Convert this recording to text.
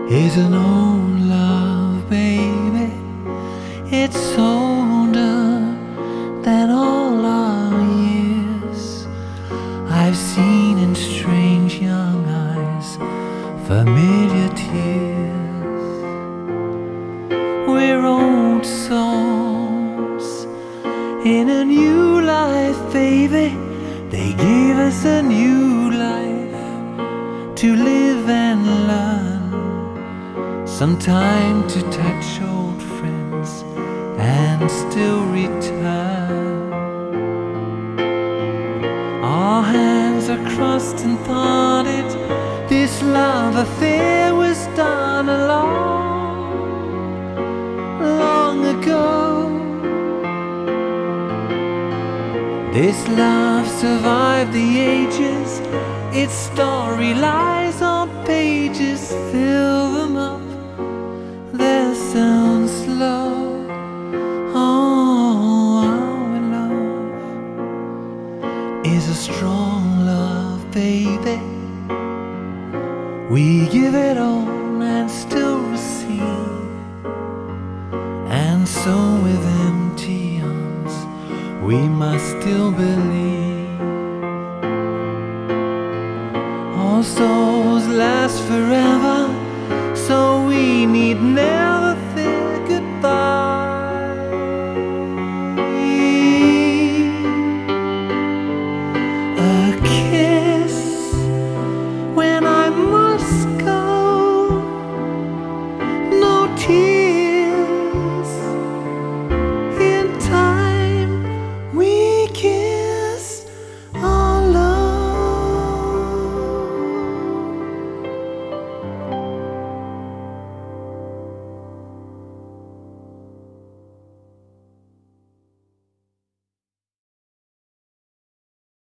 is an old love, baby. It's older than all our years. I've seen in strange young eyes familiar tears. We're old souls in a new life, baby. They gave us a new life to live and learn, some time to touch old friends and still return. Our hands are crossed and parted. This love affair was done long ago. This love survived the ages. Its story lies on pages. Fill them up, their sound slow. Oh, our love is a strong love, baby. We give it all and still receive, and so with empty arms we must still believe. All souls last forever, so we need never fear goodbye. A kiss when I must go.